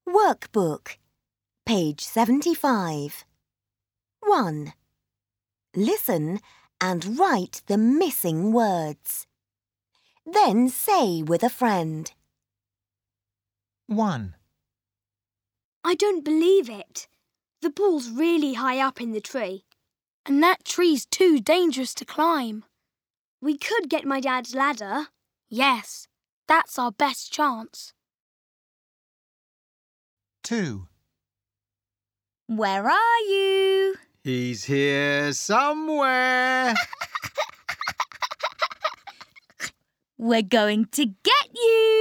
Workbook, page 75. 1. Listen and write the missing words. Then say with a friend. 1. I don't believe it. The ball's really high up in the tree. And that tree's too dangerous to climb. We could get my dad's ladder. Yes, that's our best chance. 2. Where are you? He's here somewhere. We're going to get you!